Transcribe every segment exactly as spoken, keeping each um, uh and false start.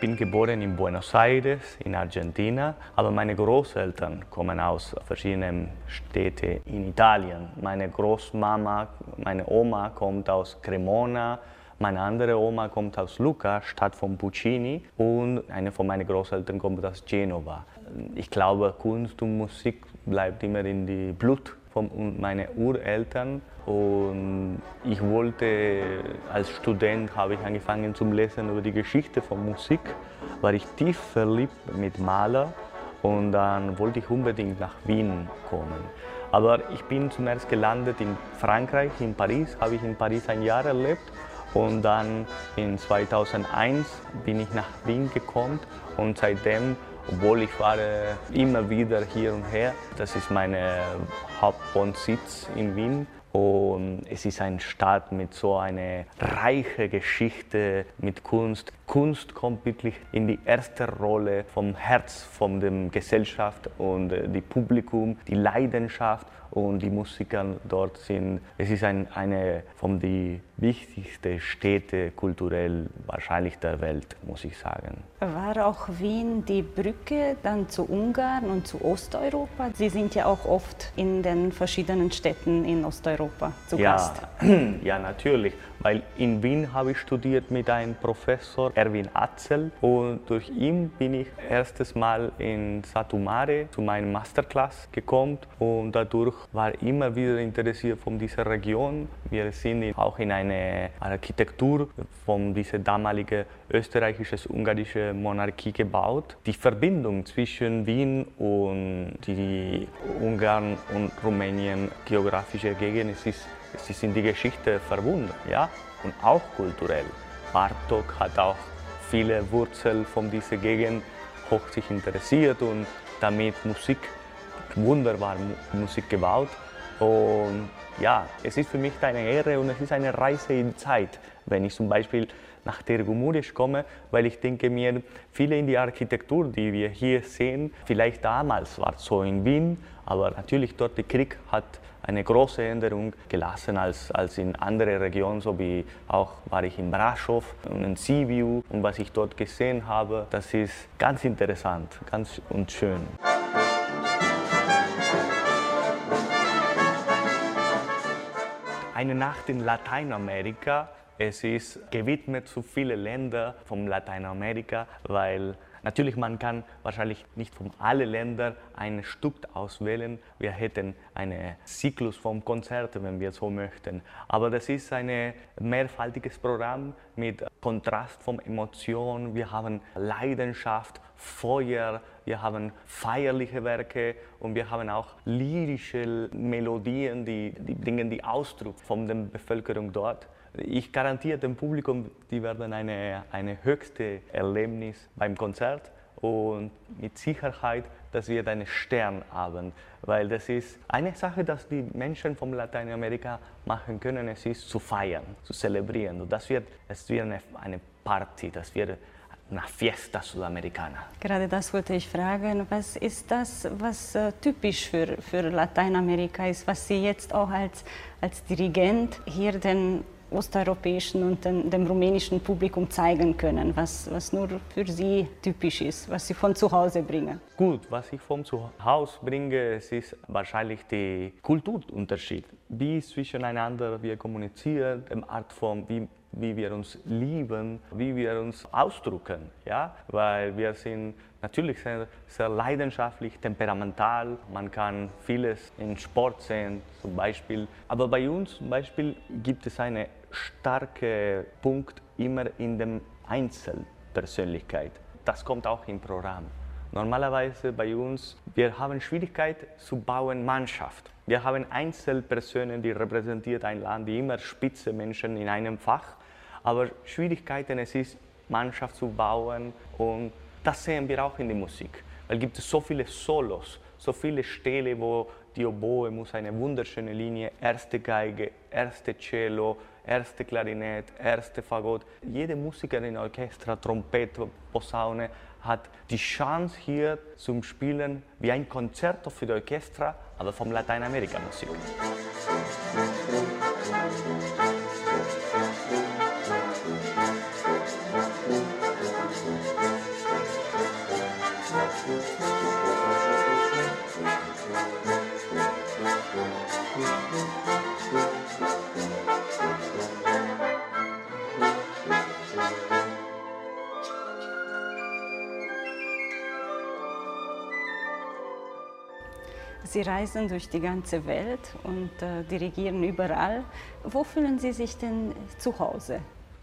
bin geboren in Buenos Aires in Argentinien, aber meine Großeltern kommen aus verschiedenen Städten in Italien. Meine Großmama, meine Oma kommt aus Cremona, meine andere Oma kommt aus Lucca, Stadt von Puccini, und eine von meinen Großeltern kommt aus Genova. Ich glaube, Kunst und Musik bleibt immer in die Blut von meinen Ureltern, und ich wollte, als Student habe ich angefangen zu lesen über die Geschichte von Musik, war ich tief verliebt mit Maler, und dann wollte ich unbedingt nach Wien kommen. Aber ich bin zuerst gelandet in Frankreich, in Paris, habe ich in Paris ein Jahr erlebt, und dann in zweitausendeins bin ich nach Wien gekommen, und seitdem, obwohl ich fahre immer wieder hier und her, das ist mein Hauptwohnsitz in Wien. Und es ist eine Stadt mit so einer reichen Geschichte, mit Kunst. Kunst kommt wirklich in die erste Rolle vom Herz von der Gesellschaft, und die Publikum, die Leidenschaft und die Musiker dort sind. Es ist ein, eine von den wichtigsten Städte kulturell wahrscheinlich der Welt, muss ich sagen. War auch Wien die Brücke dann zu Ungarn und zu Osteuropa? Sie sind ja auch oft in den verschiedenen Städten in Osteuropa zu ja, Gast. Ja, natürlich, weil in Wien habe ich studiert mit einem Professor, Erwin Atzel, und durch ihn bin ich erstes Mal in Satu Mare zu meinem Masterclass gekommen, und dadurch war ich immer wieder interessiert von dieser Region. Wir sind auch in eine Architektur von dieser damaligen österreichisch-ungarischen Monarchie gebaut. Die Verbindung zwischen Wien und die Ungarn und Rumänien geografische Gegend, es ist, es ist in die Geschichte verbunden, ja, und auch kulturell. Bartók hat auch viele Wurzeln von dieser Gegend, hoch sich interessiert und damit Musik, wunderbar Musik gebaut. Und ja, es ist für mich eine Ehre und es ist eine Reise in Zeit, wenn ich zum Beispiel nach Târgu komme, weil ich denke mir, viele in die Architektur, die wir hier sehen, vielleicht damals war es so in Wien, aber natürlich dort der Krieg hat eine große Änderung gelassen als, als in anderen Regionen, so wie auch war ich in Brașov und in Sibiu, und was ich dort gesehen habe, das ist ganz interessant, ganz und schön. Eine Nacht in Lateinamerika. Es ist gewidmet zu vielen Ländern von Lateinamerika, weil natürlich man kann wahrscheinlich nicht von allen Ländern ein Stück auswählen. Wir hätten einen Zyklus von Konzerten, wenn wir so möchten. Aber das ist ein mehrfältiges Programm mit Kontrast von Emotionen. Wir haben Leidenschaft, Feuer, wir haben feierliche Werke und wir haben auch lyrische Melodien, die, die bringen die Ausdruck von der Bevölkerung dort. Ich garantiere dem Publikum, die werden eine, eine höchste Erlebnis beim Konzert, und mit Sicherheit, das wird ein Sternabend, weil das ist eine Sache, dass die Menschen von Lateinamerika machen können, es ist zu feiern, zu zelebrieren. Und das wird, es wird eine, eine Party, das wird eine Fiesta Sudamericana. Gerade das wollte ich fragen. Was ist das, was äh, typisch für, für Lateinamerika ist, was Sie jetzt auch als, als Dirigent hier den osteuropäischen und den, dem rumänischen Publikum zeigen können, was, was nur für Sie typisch ist, was Sie von zu Hause bringen? Gut, was ich von zu Hause bringe, es ist wahrscheinlich der Kulturunterschied. Wie zwischeneinander wir kommunizieren, die Art von, wie, wie wir uns lieben, wie wir uns ausdrücken. Ja? Weil wir sind natürlich sehr, sehr leidenschaftlich, temperamental. Man kann vieles im Sport sehen, zum Beispiel. Aber bei uns zum Beispiel gibt es einen starken Punkt immer in der Einzelpersönlichkeit. Das kommt auch im Programm. Normalerweise bei uns, wir haben Schwierigkeit zu bauen Mannschaft. Wir haben Einzelpersonen, die repräsentiert ein Land, die immer spitze Menschen in einem Fach. Aber Schwierigkeiten, es ist Mannschaft zu bauen, und das sehen wir auch in der Musik. Weil es gibt so viele Solos, so viele Stellen, wo die Oboe muss eine wunderschöne Linie, erste Geige, erste Cello, erste Klarinette, erste Fagott. Jede Musikerin, Orchester, Trompete, Posaune hat die Chance hier zum Spielen wie ein Konzerto für die Orchester, aber vom Lateinamerika-Musik. Sie reisen durch die ganze Welt und äh, dirigieren überall. Wo fühlen Sie sich denn zu Hause?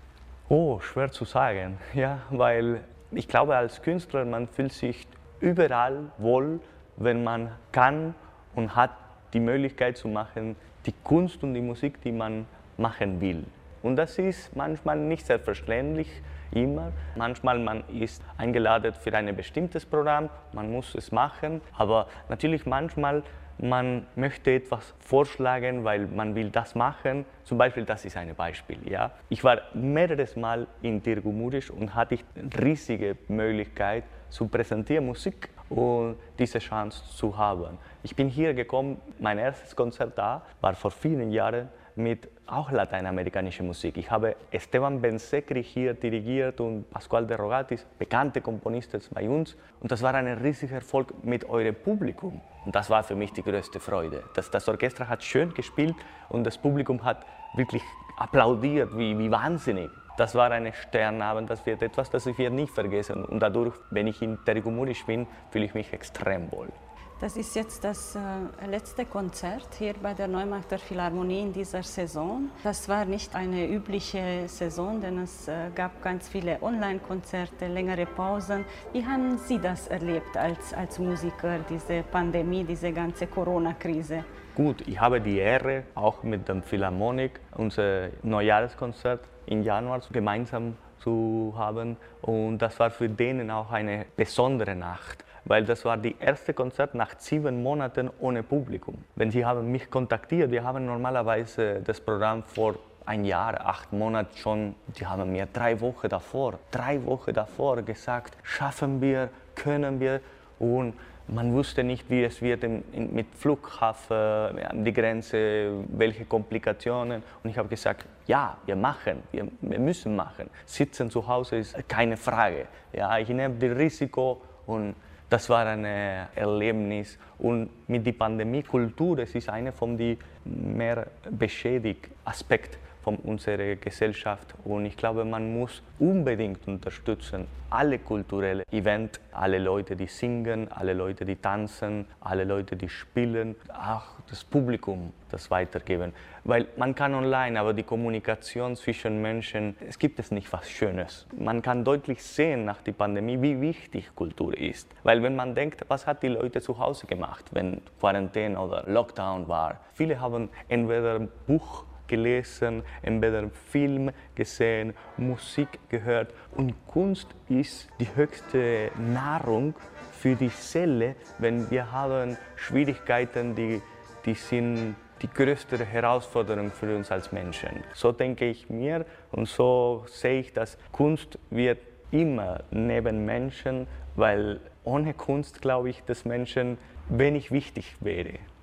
Oh, schwer zu sagen, ja, weil ich glaube, als Künstler, man fühlt sich überall wohl, wenn man kann und hat die Möglichkeit zu machen, die Kunst und die Musik, die man machen will. Und das ist manchmal nicht selbstverständlich, immer. Manchmal man ist eingeladen für ein bestimmtes Programm, man muss es machen, aber natürlich manchmal man möchte etwas vorschlagen, weil man will das machen. Zum Beispiel, das ist ein Beispiel. Ja? Ich war mehrere Mal in Tirgumuris und hatte eine riesige Möglichkeit zu präsentieren Musik und diese Chance zu haben. Ich bin hier gekommen, mein erstes Konzert da war vor vielen Jahren mit auch lateinamerikanischer Musik. Ich habe Esteban Bensecri hier dirigiert und Pascual de Rogatis, bekannte Komponisten bei uns. Und das war ein riesiger Erfolg mit eurem Publikum. Und das war für mich die größte Freude. Das, das Orchester hat schön gespielt und das Publikum hat wirklich applaudiert, wie, wie wahnsinnig. Das war ein Sternabend, das wird etwas, das ich nie vergessen. Und dadurch, wenn ich in Tirgumuris bin, fühle ich mich extrem wohl. Das ist jetzt das äh, letzte Konzert hier bei der Neumarkter Philharmonie in dieser Saison. Das war nicht eine übliche Saison, denn es äh, gab ganz viele Online-Konzerte, längere Pausen. Wie haben Sie das erlebt als, als Musiker, diese Pandemie, diese ganze Corona-Krise? Gut, ich habe die Ehre, auch mit dem Philharmonik unser Neujahrskonzert im Januar gemeinsam zu haben. Und das war für denen auch eine besondere Nacht, weil das war das erste Konzert nach sieben Monaten ohne Publikum. Wenn Sie haben mich kontaktiert, wir haben normalerweise das Programm vor ein Jahr, acht Monate schon, die haben mir drei Wochen davor, drei Wochen davor gesagt, schaffen wir, können wir, und man wusste nicht, wie es wird in, in, mit Flughafen, an die Grenze, welche Komplikationen. Und ich habe gesagt, ja, wir machen, wir, wir müssen machen. Sitzen zu Hause ist keine Frage. Ja, ich nehme das Risiko und das war ein Erlebnis. Und mit der Pandemiekultur, es ist einer von den mehr beschädigten Aspekten von unserer Gesellschaft. Und ich glaube, man muss unbedingt unterstützen, alle kulturellen Events, alle Leute, die singen, alle Leute, die tanzen, alle Leute, die spielen, auch das Publikum das weitergeben. Weil man kann online, aber die Kommunikation zwischen Menschen, es gibt es nicht was Schönes. Man kann deutlich sehen nach der Pandemie, wie wichtig Kultur ist. Weil wenn man denkt, was hat die Leute zu Hause gemacht, wenn Quarantäne oder Lockdown war? Viele haben entweder ein Buch gelesen, entweder Film gesehen, Musik gehört. Und Kunst ist die höchste Nahrung für die Seele, wenn wir haben Schwierigkeiten, die, die sind die größte Herausforderung für uns als Menschen. So denke ich mir und so sehe ich, dass Kunst wird immer neben Menschen, weil ohne Kunst glaube ich, dass Menschen wenig wichtig wäre.